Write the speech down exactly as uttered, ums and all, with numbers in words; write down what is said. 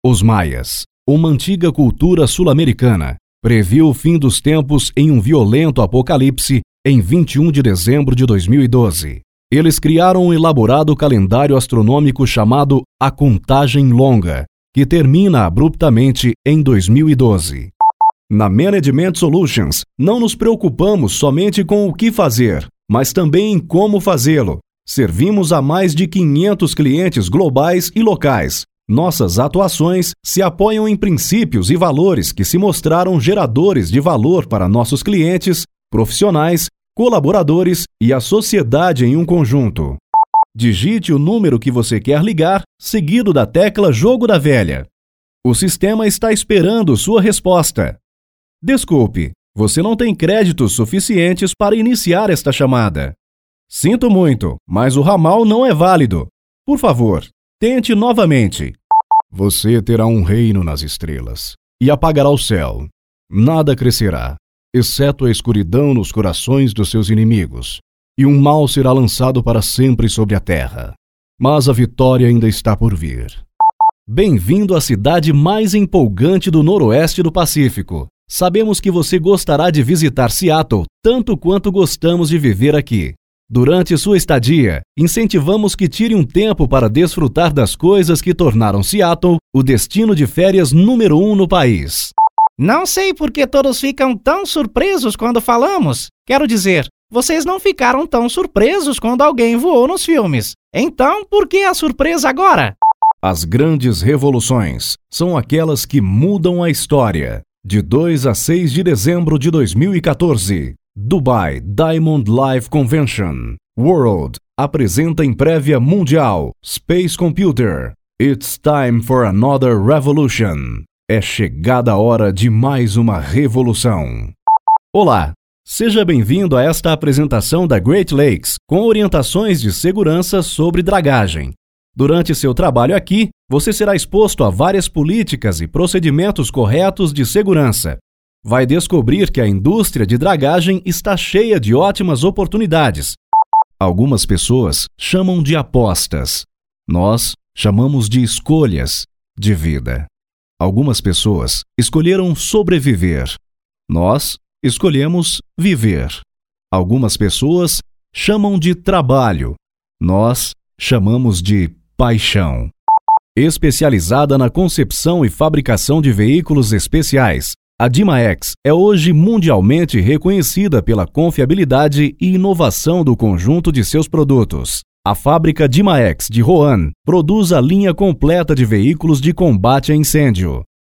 Os maias, uma antiga cultura sul-americana, previu o fim dos tempos em um violento apocalipse em vinte e um de dezembro de dois mil e doze. Eles criaram um elaborado calendário astronômico chamado A Contagem Longa, que termina abruptamente em dois mil e doze. Na Management Solutions, não nos preocupamos somente com o que fazer, mas também em como fazê-lo. Servimos a mais de quinhentos clientes globais e locais. Nossas atuações se apoiam em princípios e valores que se mostraram geradores de valor para nossos clientes, profissionais, colaboradores e a sociedade em um conjunto. Digite o número que você quer ligar, seguido da tecla Jogo da Velha. O sistema está esperando sua resposta. Desculpe, você não tem créditos suficientes para iniciar esta chamada. Sinto muito, mas o ramal não é válido. Por favor, tente novamente. Você terá um reino nas estrelas e apagará o céu. Nada crescerá, exceto a escuridão nos corações dos seus inimigos, e um mal será lançado para sempre sobre a terra. Mas a vitória ainda está por vir. Bem-vindo à cidade mais empolgante do noroeste do Pacífico. Sabemos que você gostará de visitar Seattle tanto quanto gostamos de viver aqui. Durante sua estadia, incentivamos que tire um tempo para desfrutar das coisas que tornaram Seattle o destino de férias número um no país. Não sei por que todos ficam tão surpresos quando falamos. Quero dizer, vocês não ficaram tão surpresos quando alguém voou nos filmes. Então, por que a surpresa agora? As grandes revoluções são aquelas que mudam a história. De dois a seis de dezembro de dois mil e quatorze, Dubai Diamond Live Convention World apresenta em prévia mundial Space Computer. It's time for another revolution. É chegada a hora de mais uma revolução. Olá, seja bem-vindo a esta apresentação da Great Lakes com orientações de segurança sobre dragagem. Durante seu trabalho aqui, você será exposto a várias políticas e procedimentos corretos de segurança. Vai descobrir que a indústria de dragagem está cheia de ótimas oportunidades. Algumas pessoas chamam de apostas. Nós chamamos de escolhas de vida. Algumas pessoas escolheram sobreviver. Nós escolhemos viver. Algumas pessoas chamam de trabalho. Nós chamamos de paixão. Especializada na concepção e fabricação de veículos especiais, a Dimaex é hoje mundialmente reconhecida pela confiabilidade e inovação do conjunto de seus produtos. A fábrica Dimaex de Rouen produz a linha completa de veículos de combate a incêndio.